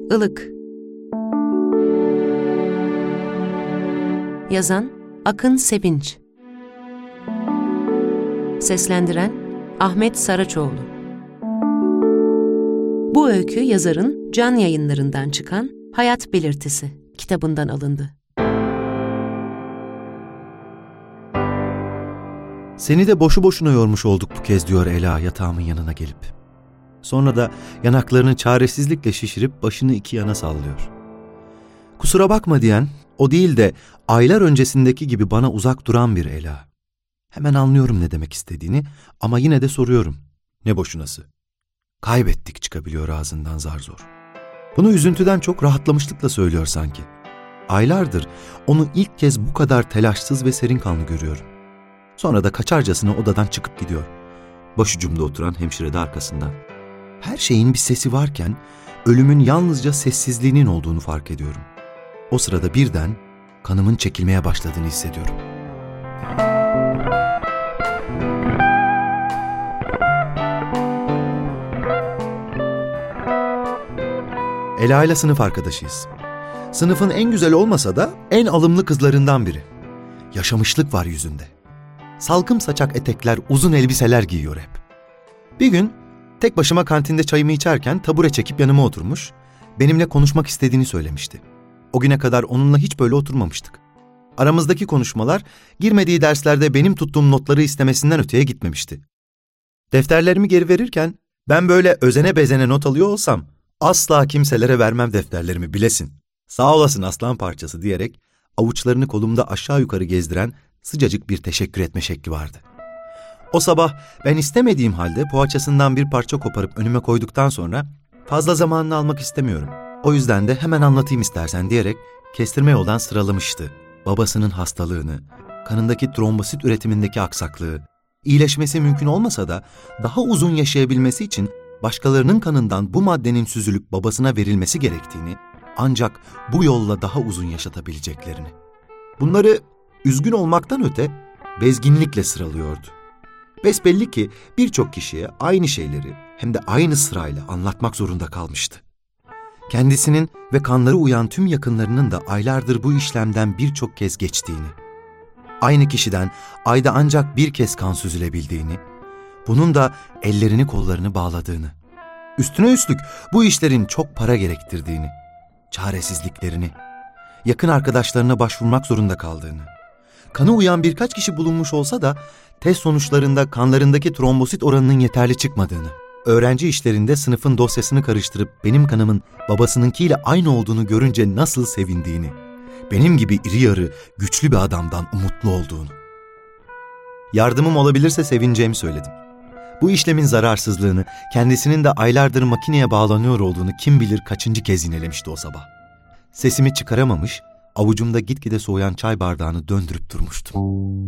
Ilık. Yazan Akın Sevinç. Seslendiren Ahmet Saraçoğlu. Bu öykü yazarın Can Yayınları'ndan çıkan Hayat Belirtisi kitabından alındı. Seni de boşu boşuna yormuş olduk bu kez, diyor Ela yatağımın yanına gelip. Sonra da yanaklarını çaresizlikle şişirip başını iki yana sallıyor. Kusura bakma diyen, o değil de aylar öncesindeki gibi bana uzak duran bir Ela. Hemen anlıyorum ne demek istediğini ama yine de soruyorum. Ne boşunası? Kaybettik çıkabiliyor ağzından zar zor. Bunu üzüntüden çok rahatlamışlıkla söylüyor sanki. Aylardır onu ilk kez bu kadar telaşsız ve serinkanlı görüyorum. Sonra da kaçarcasına odadan çıkıp gidiyor. Başucumda oturan hemşire de arkasından. Her şeyin bir sesi varken ölümün yalnızca sessizliğinin olduğunu fark ediyorum. O sırada birden kanımın çekilmeye başladığını hissediyorum. Ela ile sınıf arkadaşıyız. Sınıfın en güzel olmasa da en alımlı kızlarından biri. Yaşamışlık var yüzünde. Salkım saçak etekler, uzun elbiseler giyiyor hep. Bir gün tek başıma kantinde çayımı içerken tabure çekip yanıma oturmuş, benimle konuşmak istediğini söylemişti. O güne kadar onunla hiç böyle oturmamıştık. Aramızdaki konuşmalar girmediği derslerde benim tuttuğum notları istemesinden öteye gitmemişti. Defterlerimi geri verirken ben böyle özene bezene not alıyor olsam asla kimselere vermem defterlerimi, bilesin. Sağ olasın aslan parçası diyerek avuçlarını kolumda aşağı yukarı gezdiren sıcacık bir teşekkür etme şekli vardı. O sabah ben istemediğim halde poğaçasından bir parça koparıp önüme koyduktan sonra fazla zamanını almak istemiyorum. O yüzden de hemen anlatayım istersen diyerek kestirme yoldan sıralamıştı. Babasının hastalığını, kanındaki trombosit üretimindeki aksaklığı, iyileşmesi mümkün olmasa da daha uzun yaşayabilmesi için başkalarının kanından bu maddenin süzülüp babasına verilmesi gerektiğini, ancak bu yolla daha uzun yaşatabileceklerini. Bunları üzgün olmaktan öte bezginlikle sıralıyordu. Besbelli ki birçok kişiye aynı şeyleri hem de aynı sırayla anlatmak zorunda kalmıştı. Kendisinin ve kanları uyan tüm yakınlarının da aylardır bu işlemden birçok kez geçtiğini, aynı kişiden ayda ancak bir kez kan süzülebildiğini, bunun da ellerini kollarını bağladığını, üstüne üstlük bu işlerin çok para gerektirdiğini, çaresizliklerini, yakın arkadaşlarına başvurmak zorunda kaldığını, kanı uyan birkaç kişi bulunmuş olsa da test sonuçlarında kanlarındaki trombosit oranının yeterli çıkmadığını, öğrenci işlerinde sınıfın dosyasını karıştırıp benim kanımın babasınınkiyle aynı olduğunu görünce nasıl sevindiğini, benim gibi iri yarı, güçlü bir adamdan umutlu olduğunu. Yardımım olabilirse sevineceğimi söyledim. Bu işlemin zararsızlığını, kendisinin de aylardır makineye bağlanıyor olduğunu kim bilir kaçıncı kez yinelemişti o sabah. Sesimi çıkaramamış, avucumda gitgide soğuyan çay bardağını döndürüp durmuştum.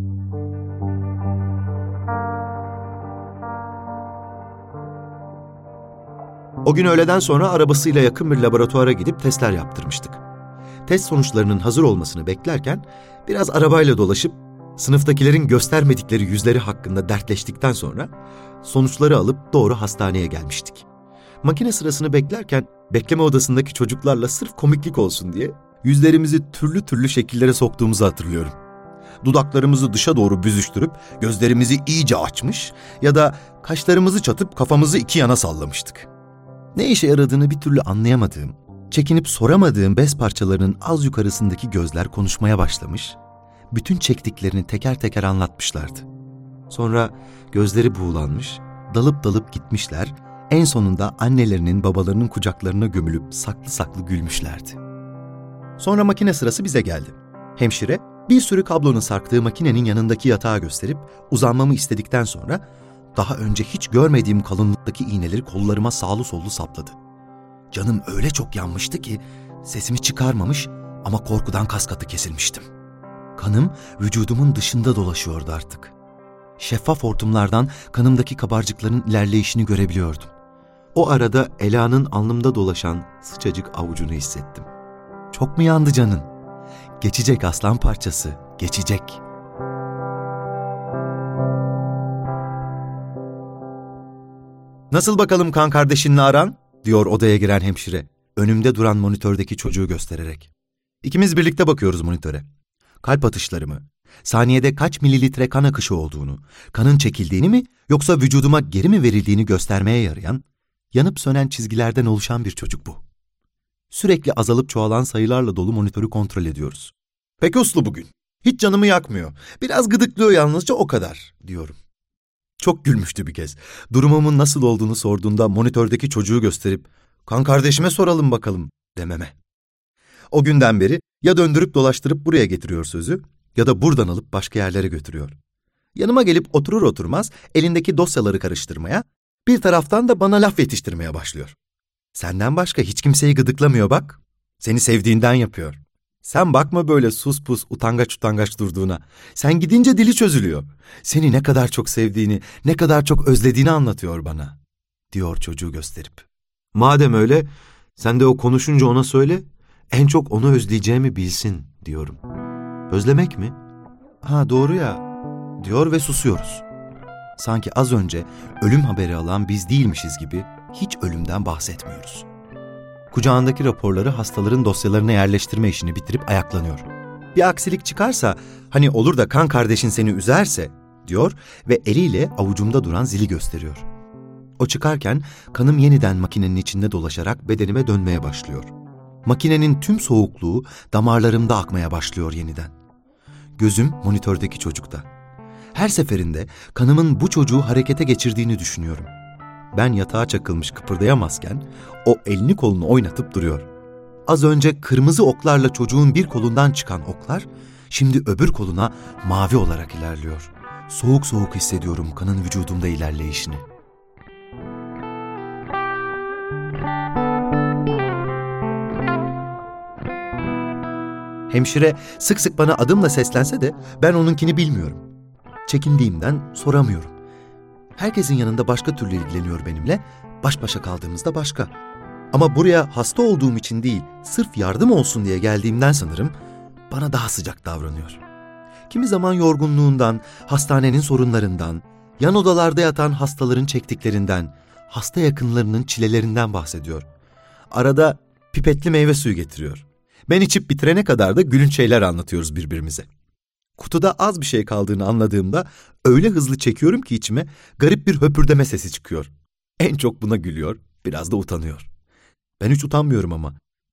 O gün öğleden sonra arabasıyla yakın bir laboratuvara gidip testler yaptırmıştık. Test sonuçlarının hazır olmasını beklerken biraz arabayla dolaşıp sınıftakilerin göstermedikleri yüzleri hakkında dertleştikten sonra sonuçları alıp doğru hastaneye gelmiştik. Makine sırasını beklerken bekleme odasındaki çocuklarla sırf komiklik olsun diye yüzlerimizi türlü türlü şekillere soktuğumuzu hatırlıyorum. Dudaklarımızı dışa doğru büzüştürüp gözlerimizi iyice açmış ya da kaşlarımızı çatıp kafamızı iki yana sallamıştık. Ne işe yaradığını bir türlü anlayamadığım, çekinip soramadığım bez parçalarının az yukarısındaki gözler konuşmaya başlamış, bütün çektiklerini teker teker anlatmışlardı. Sonra gözleri buğulanmış, dalıp dalıp gitmişler, en sonunda annelerinin babalarının kucaklarına gömülüp saklı saklı gülmüşlerdi. Sonra makine sırası bize geldi. Hemşire bir sürü kablonun sarktığı makinenin yanındaki yatağı gösterip uzanmamı istedikten sonra daha önce hiç görmediğim kalınlıktaki iğneleri kollarıma sağlı sollu sapladı. Canım öyle çok yanmıştı ki sesimi çıkarmamış ama korkudan kaskatı kesilmiştim. Kanım vücudumun dışında dolaşıyordu artık. Şeffaf hortumlardan kanımdaki kabarcıkların ilerleyişini görebiliyordum. O arada Ela'nın alnımda dolaşan sıcacık avucunu hissettim. Çok mu yandı canın? Geçecek aslan parçası, geçecek. "Nasıl bakalım kan kardeşinle aran?" diyor odaya giren hemşire. önümde duran monitördeki çocuğu göstererek. İkimiz birlikte bakıyoruz monitöre. Kalp atışlarımı, saniyede kaç mililitre kan akışı olduğunu, kanın çekildiğini mi yoksa vücuduma geri mi verildiğini göstermeye yarayan, yanıp sönen çizgilerden oluşan bir çocuk bu. Sürekli azalıp çoğalan sayılarla dolu monitörü kontrol ediyoruz. Pek uslu bugün. Hiç canımı yakmıyor. Biraz gıdıklıyor yalnızca, o kadar diyorum. Çok gülmüştü bir kez. Durumumun nasıl olduğunu sorduğunda monitördeki çocuğu gösterip "Kan kardeşime soralım bakalım" dememe. O günden beri ya döndürüp dolaştırıp buraya getiriyor sözü ya da buradan alıp başka yerlere götürüyor. Yanıma gelip oturur oturmaz elindeki dosyaları karıştırmaya, bir taraftan da bana laf yetiştirmeye başlıyor. "Senden başka hiç kimseyi gıdıklamıyor bak. Seni sevdiğinden yapıyor. Sen bakma böyle sus pus utangaç utangaç durduğuna. Sen gidince dili çözülüyor. Seni ne kadar çok sevdiğini, ne kadar çok özlediğini anlatıyor bana" diyor çocuğu gösterip. "Madem öyle, sen de o konuşunca ona söyle, en çok onu özleyeceğimi bilsin" diyorum. "Özlemek mi? Ha doğru ya" diyor ve susuyoruz. Sanki az önce ölüm haberi alan biz değilmişiz gibi hiç ölümden bahsetmiyoruz. Kucağındaki raporları hastaların dosyalarına yerleştirme işini bitirip ayaklanıyor. "Bir aksilik çıkarsa, hani olur da kan kardeşin seni üzerse" diyor ve eliyle avucumda duran zili gösteriyor. O çıkarken kanım yeniden makinenin içinde dolaşarak bedenime dönmeye başlıyor. Makinenin tüm soğukluğu damarlarımda akmaya başlıyor yeniden. Gözüm monitördeki çocukta. Her seferinde kanımın bu çocuğu harekete geçirdiğini düşünüyorum. Ben yatağa çakılmış kıpırdayamazken o elini kolunu oynatıp duruyor. Az önce kırmızı oklarla çocuğun bir kolundan çıkan oklar şimdi öbür koluna mavi olarak ilerliyor. Soğuk soğuk hissediyorum kanın vücudumda ilerleyişini. Hemşire sık sık bana adımla seslense de ben onunkini bilmiyorum. Çekindiğimden soramıyorum. Herkesin yanında başka türlü ilgileniyor benimle, baş başa kaldığımızda başka. Ama buraya hasta olduğum için değil, sırf yardım olsun diye geldiğimden sanırım bana daha sıcak davranıyor. Kimi zaman yorgunluğundan, hastanenin sorunlarından, yan odalarda yatan hastaların çektiklerinden, hasta yakınlarının çilelerinden bahsediyor. Arada pipetli meyve suyu getiriyor. Ben içip bitirene kadar da gülünç şeyler anlatıyoruz birbirimize. Kutuda az bir şey kaldığını anladığımda öyle hızlı çekiyorum ki içime garip bir höpürdeme sesi çıkıyor. En çok buna gülüyor, biraz da utanıyor. Ben hiç utanmıyorum ama.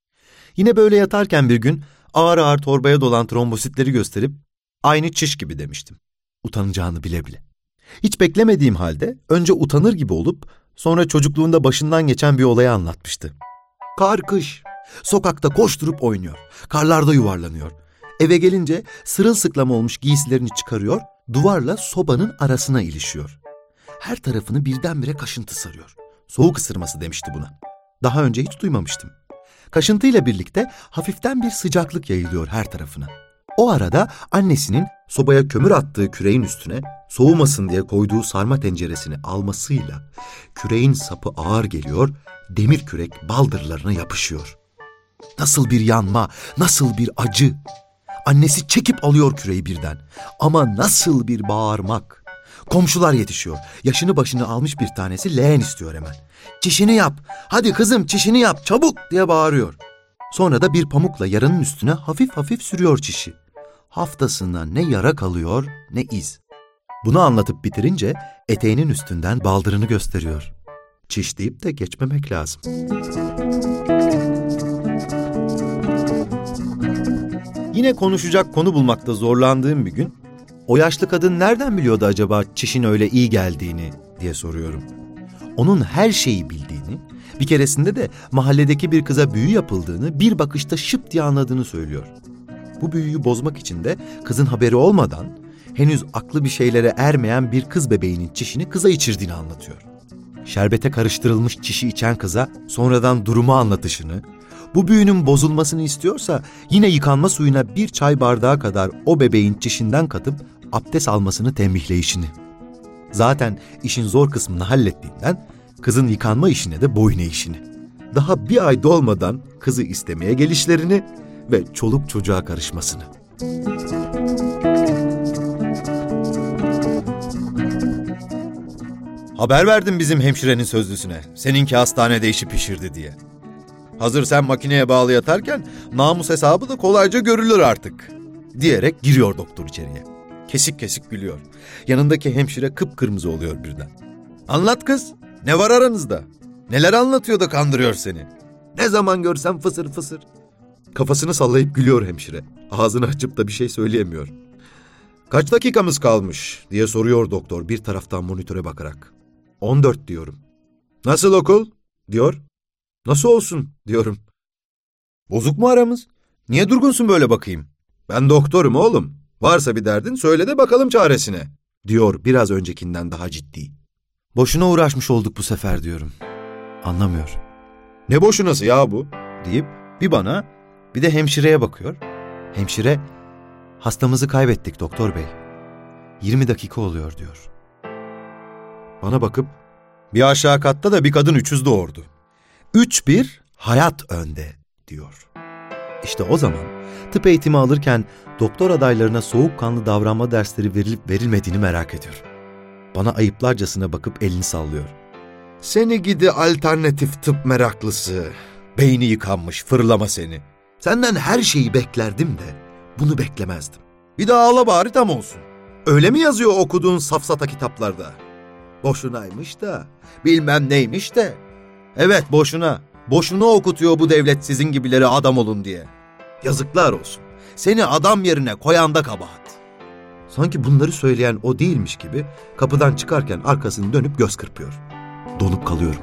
Yine böyle yatarken bir gün ağır ağır torbaya dolan trombositleri gösterip "Aynı çiş gibi" demiştim. Utanacağını bile bile. Hiç beklemediğim halde önce utanır gibi olup sonra çocukluğunda başından geçen bir olayı anlatmıştı. Kar kış. Sokakta koşturup oynuyor. Karlarda yuvarlanıyor. Eve gelince sırılsıklam olmuş giysilerini çıkarıyor, duvarla sobanın arasına ilişiyor. Her tarafını birdenbire kaşıntı sarıyor. Soğuk ısırması demişti buna. Daha önce hiç duymamıştım. Kaşıntıyla birlikte hafiften bir sıcaklık yayılıyor her tarafına. O arada annesinin sobaya kömür attığı küreğin üstüne soğumasın diye koyduğu sarma tenceresini almasıyla küreğin sapı ağır geliyor, demir kürek baldırlarına yapışıyor. Nasıl bir yanma, nasıl bir acı! Annesi çekip alıyor küreği birden. Ama nasıl bir bağırmak! Komşular yetişiyor. Yaşını başını almış bir tanesi leğen istiyor hemen. "Çişini yap, hadi kızım çişini yap, çabuk!" diye bağırıyor. Sonra da bir pamukla yaranın üstüne hafif hafif sürüyor çişi. Haftasında ne yara kalıyor ne iz. Bunu anlatıp bitirince eteğinin üstünden baldırını gösteriyor. Çiş deyip de geçmemek lazım. Yine konuşacak konu bulmakta zorlandığım bir gün, "O yaşlı kadın nereden biliyordu acaba çişin öyle iyi geldiğini?" diye soruyorum. Onun her şeyi bildiğini, bir keresinde de mahalledeki bir kıza büyü yapıldığını bir bakışta şıp diye anladığını söylüyor. Bu büyüyü bozmak için de kızın haberi olmadan henüz aklı bir şeylere ermeyen bir kız bebeğinin çişini kıza içirdiğini anlatıyor. Şerbete karıştırılmış çişi içen kıza sonradan durumu anlatışını, bu büyünün bozulmasını istiyorsa yine yıkanma suyuna bir çay bardağı kadar o bebeğin çişinden katıp abdest almasını tembihleyişini. Zaten işin zor kısmını hallettiğinden kızın yıkanma işine de boyun eğişini. Daha bir ay dolmadan kızı istemeye gelişlerini ve çoluk çocuğa karışmasını. Haber verdim bizim hemşirenin sözlüsüne. Seninki hastanede işi pişirdi diye. Hazır sen makineye bağlı yatarken namus hesabı da kolayca görülür artık. Diyerek giriyor doktor içeriye. Kesik kesik gülüyor. Yanındaki hemşire kıpkırmızı oluyor birden. Anlat kız, ne var aranızda? Neler anlatıyor da kandırıyor seni? Ne zaman görsem fısır fısır. Kafasını sallayıp gülüyor hemşire. Ağzını açıp da bir şey söyleyemiyor. Kaç dakikamız kalmış diye soruyor doktor bir taraftan monitöre bakarak. 14 diyorum. Nasıl okul? Diyor. Nasıl olsun diyorum. Bozuk mu aramız? Niye durgunsun böyle bakayım? Ben doktorum oğlum. Varsa bir derdin söyle de bakalım çaresine. Diyor biraz öncekinden daha ciddi. Boşuna uğraşmış olduk bu sefer diyorum. Anlamıyor. Ne boşunası ya bu? Deyip bir bana bir de hemşireye bakıyor. Hemşire, hastamızı kaybettik doktor bey. 20 dakika oluyor diyor. Bana bakıp, bir aşağı katta da bir kadın 300 doğurdu. 3-1 hayat önde diyor. İşte o zaman tıp eğitimi alırken doktor adaylarına soğukkanlı davranma dersleri verilip verilmediğini merak ediyorum. Bana ayıplarcasına bakıp elini sallıyor. Seni gidi alternatif tıp meraklısı. Beyni yıkanmış fırlama seni. Senden her şeyi beklerdim de bunu beklemezdim. Bir de ağla bari tam olsun. Öyle mi yazıyor okuduğun safsata kitaplarda? Boşunaymış da, bilmem neymiş de. Evet boşuna. Boşuna okutuyor bu devlet sizin gibileri adam olun diye. Yazıklar olsun. Seni adam yerine koyan da kabahat. Sanki bunları söyleyen o değilmiş gibi kapıdan çıkarken arkasını dönüp göz kırpıyor. Donup kalıyorum.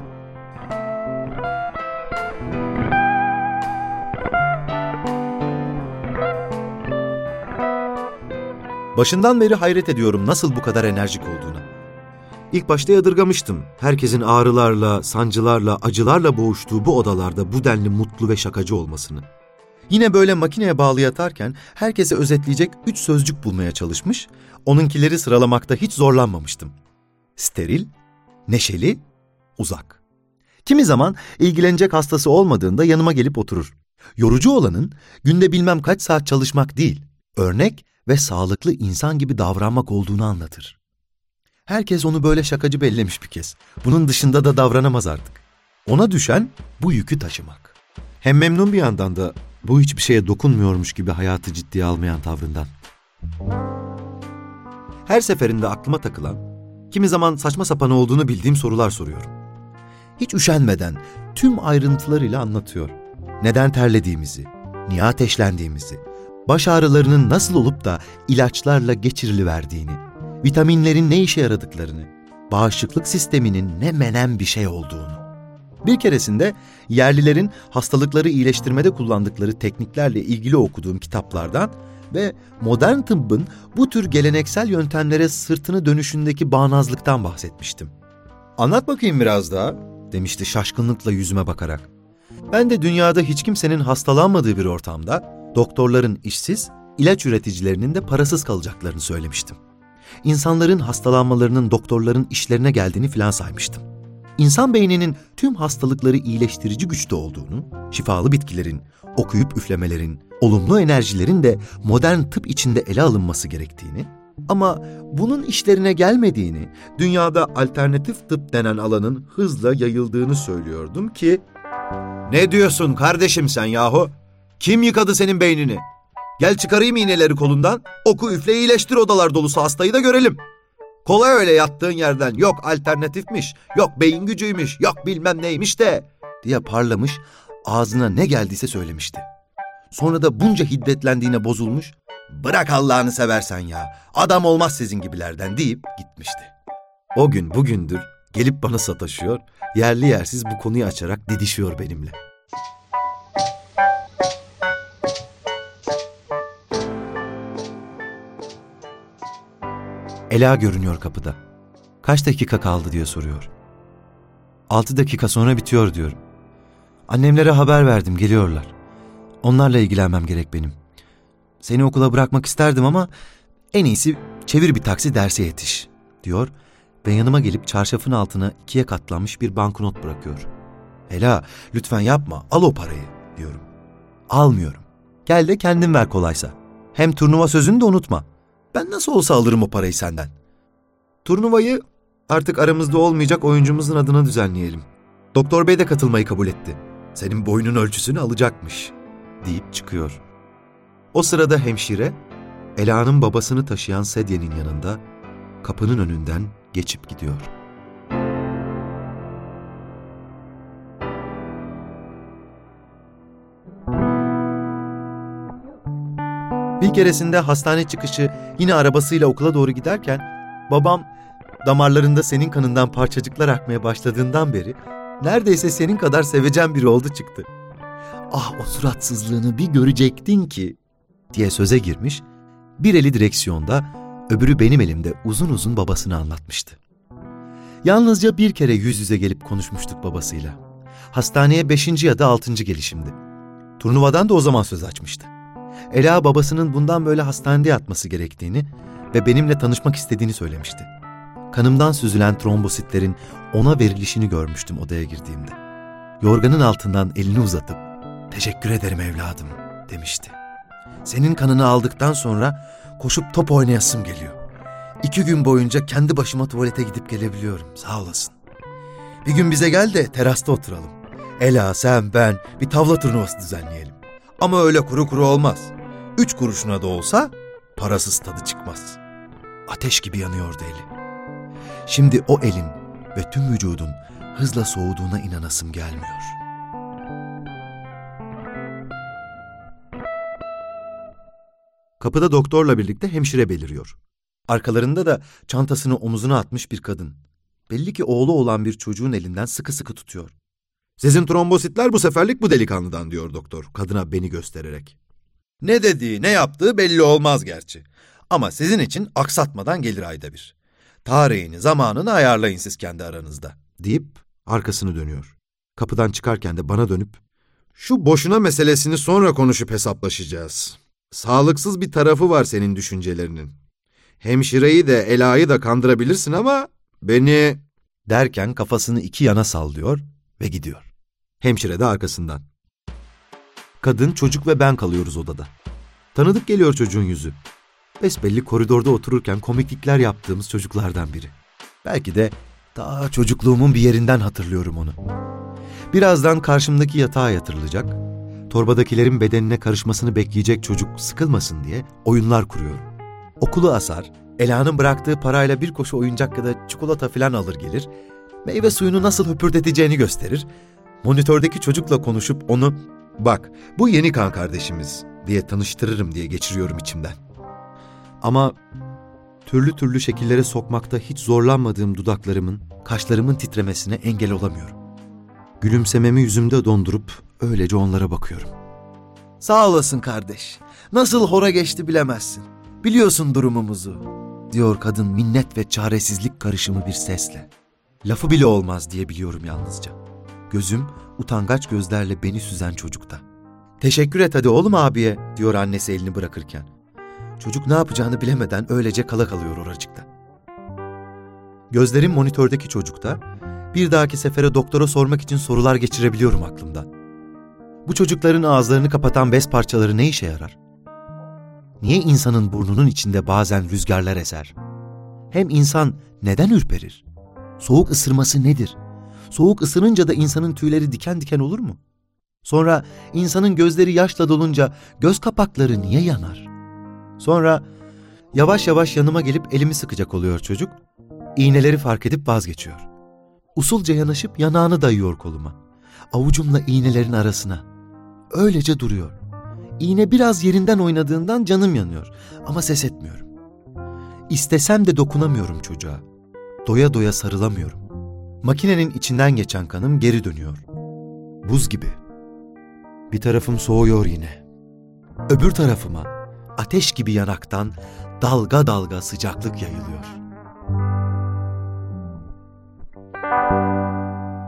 Başından beri hayret ediyorum nasıl bu kadar enerjik olduğuna. İlk başta yadırgamıştım. Herkesin ağrılarla, sancılarla, acılarla boğuştuğu bu odalarda bu denli mutlu ve şakacı olmasını. Yine böyle makineye bağlı yatarken herkese özetleyecek 3 sözcük bulmaya çalışmış, onunkileri sıralamakta hiç zorlanmamıştım. Steril, neşeli, uzak. Kimi zaman ilgilenecek hastası olmadığında yanıma gelip oturur. Yorucu olanın günde bilmem kaç saat çalışmak değil, örnek ve sağlıklı insan gibi davranmak olduğunu anlatır. Herkes onu böyle şakacı bellemiş bir kez. Bunun dışında da davranamaz artık. Ona düşen bu yükü taşımak. Hem memnun bir yandan da bu hiçbir şeye dokunmuyormuş gibi hayatı ciddiye almayan tavrından. Her seferinde aklıma takılan, kimi zaman saçma sapan olduğunu bildiğim sorular soruyorum. Hiç üşenmeden tüm ayrıntılarıyla anlatıyor. Neden terlediğimizi, niye ateşlendiğimizi, baş ağrılarının nasıl olup da ilaçlarla geçiriliverdiğini, vitaminlerin ne işe yaradıklarını, bağışıklık sisteminin ne menem bir şey olduğunu. Bir keresinde yerlilerin hastalıkları iyileştirmede kullandıkları tekniklerle ilgili okuduğum kitaplardan ve modern tıbbın bu tür geleneksel yöntemlere sırtını dönüşündeki bağnazlıktan bahsetmiştim. "Anlat bakayım biraz daha," demişti şaşkınlıkla yüzüme bakarak. Ben de dünyada hiç kimsenin hastalanmadığı bir ortamda doktorların işsiz, ilaç üreticilerinin de parasız kalacaklarını söylemiştim. İnsanların hastalanmalarının doktorların işlerine geldiğini filan saymıştım. İnsan beyninin tüm hastalıkları iyileştirici güçte olduğunu, şifalı bitkilerin, okuyup üflemelerin, olumlu enerjilerin de modern tıp içinde ele alınması gerektiğini, ama bunun işlerine gelmediğini, dünyada alternatif tıp denen alanın hızla yayıldığını söylüyordum ki, "Ne diyorsun kardeşim sen yahu? Kim yıkadı senin beynini? Gel çıkarayım iğneleri kolundan, oku üfle iyileştir odalar dolusu hastayı da görelim. Kolay öyle yattığın yerden yok alternatifmiş, yok beyin gücüymüş, yok bilmem neymiş de," diye parlamış, ağzına ne geldiyse söylemişti. Sonra da bunca hiddetlendiğine bozulmuş, "Bırak Allah'ını seversen ya, adam olmaz sizin gibilerden," deyip gitmişti. O gün bugündür gelip bana sataşıyor, yerli yersiz bu konuyu açarak didişiyor benimle. Ela görünüyor kapıda. "Kaç dakika kaldı?" diye soruyor. 6 dakika sonra bitiyor diyorum. "Annemlere haber verdim, geliyorlar. Onlarla ilgilenmem gerek benim. Seni okula bırakmak isterdim ama en iyisi çevir bir taksi derse yetiş," diyor ve yanıma gelip çarşafın altına 2'ye katlanmış bir banknot bırakıyor. "Ela, lütfen yapma, al o parayı," diyorum. "Almıyorum. Gel de kendin ver kolaysa. Hem turnuva sözünü de unutma. Ben nasıl olsa alırım o parayı senden. Turnuvayı artık aramızda olmayacak oyuncumuzun adına düzenleyelim. Doktor Bey de katılmayı kabul etti. Senin boyunun ölçüsünü alacakmış deyip çıkıyor. O sırada hemşire, Ela'nın babasını taşıyan sedyenin yanında kapının önünden geçip gidiyor. Bir keresinde hastane çıkışı yine arabasıyla okula doğru giderken babam damarlarında senin kanından parçacıklar akmaya başladığından beri neredeyse senin kadar sevecen biri oldu çıktı. Ah o suratsızlığını bir görecektin ki diye söze girmiş, bir eli direksiyonda öbürü benim elimde uzun uzun babasını anlatmıştı. Yalnızca bir kere yüz yüze gelip konuşmuştuk babasıyla. Hastaneye 5. ya da 6. gelişimdi. Turnuvadan da o zaman söz açmıştı. Ela babasının bundan böyle hastanede yatması gerektiğini ve benimle tanışmak istediğini söylemişti. Kanımdan süzülen trombositlerin ona verilişini görmüştüm odaya girdiğimde. Yorganın altından elini uzatıp "Teşekkür ederim evladım," demişti. "Senin kanını aldıktan sonra koşup top oynayasım geliyor. 2 gün boyunca kendi başıma tuvalete gidip gelebiliyorum, sağ olasın. Bir gün bize gel de terasta oturalım. Ela, sen, ben bir tavla turnuvası düzenleyelim. Ama öyle kuru kuru olmaz. 3 kuruşuna da olsa parasız tadı çıkmaz." Ateş gibi yanıyordu eli. Şimdi o elin ve tüm vücudun hızla soğuduğuna inanasım gelmiyor. Kapıda doktorla birlikte hemşire beliriyor. Arkalarında da çantasını omuzuna atmış bir kadın. Belli ki oğlu olan bir çocuğun elinden sıkı sıkı tutuyor. "Sizin trombositler bu seferlik bu delikanlıdan," diyor doktor kadına beni göstererek. "Ne dediği, ne yaptığı belli olmaz gerçi. Ama sizin için aksatmadan gelir ayda bir. Tarihini, zamanını ayarlayın siz kendi aranızda," deyip arkasını dönüyor. Kapıdan çıkarken de bana dönüp, "Şu boşuna meselesini sonra konuşup hesaplaşacağız. Sağlıksız bir tarafı var senin düşüncelerinin. Hemşireyi de Ela'yı da kandırabilirsin ama beni..." derken kafasını 2 yana sallıyor ve gidiyor. Hemşire de arkasından. Kadın, çocuk ve ben kalıyoruz odada. Tanıdık geliyor çocuğun yüzü. Besbelli koridorda otururken komiklikler yaptığımız çocuklardan biri. Belki de daha çocukluğumun bir yerinden hatırlıyorum onu. Birazdan karşımdaki yatağa yatırılacak, torbadakilerin bedenine karışmasını bekleyecek çocuk sıkılmasın diye oyunlar kuruyorum. Okulu asar, Ela'nın bıraktığı parayla bir koşu oyuncak ya da çikolata falan alır gelir, meyve suyunu nasıl höpürdeteceğini gösterir, monitördeki çocukla konuşup onu "Bak, bu yeni kan kardeşimiz," diye tanıştırırım diye geçiriyorum içimden. Ama türlü türlü şekillere sokmakta hiç zorlanmadığım dudaklarımın, kaşlarımın titremesine engel olamıyorum. Gülümsememi yüzümde dondurup öylece onlara bakıyorum. "Sağ olasın kardeş. Nasıl hora geçti bilemezsin. Biliyorsun durumumuzu," diyor kadın minnet ve çaresizlik karışımı bir sesle. Lafı bile olmaz diye biliyorum yalnızca. Gözüm utangaç gözlerle beni süzen çocukta. "Teşekkür et hadi oğlum abiye," diyor annesi elini bırakırken. Çocuk ne yapacağını bilemeden öylece kala kalıyor oracıkta. Gözlerim monitördeki çocukta, bir dahaki sefere doktora sormak için sorular geçirebiliyorum aklımdan. Bu çocukların ağızlarını kapatan bez parçaları ne işe yarar? Niye insanın burnunun içinde bazen rüzgarlar eser? Hem insan neden ürperir? Soğuk ısırması nedir? Soğuk ısırınca da insanın tüyleri diken diken olur mu? Sonra insanın gözleri yaşla dolunca göz kapakları niye yanar? Sonra yavaş yavaş yanıma gelip elimi sıkacak oluyor çocuk. İğneleri fark edip vazgeçiyor. Usulca yanaşıp yanağını dayıyor koluma. Avucumla iğnelerin arasına. Öylece duruyor. İğne biraz yerinden oynadığından canım yanıyor ama ses etmiyorum. İstesem de dokunamıyorum çocuğa. Doya doya sarılamıyorum. Makinenin içinden geçen kanım geri dönüyor. Buz gibi. Bir tarafım soğuyor yine. Öbür tarafıma ateş gibi yanaktan dalga dalga sıcaklık yayılıyor.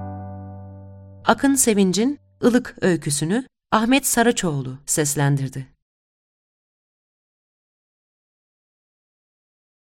Akın Sevinç'in ılık öyküsünü Ahmet Saraçoğlu seslendirdi.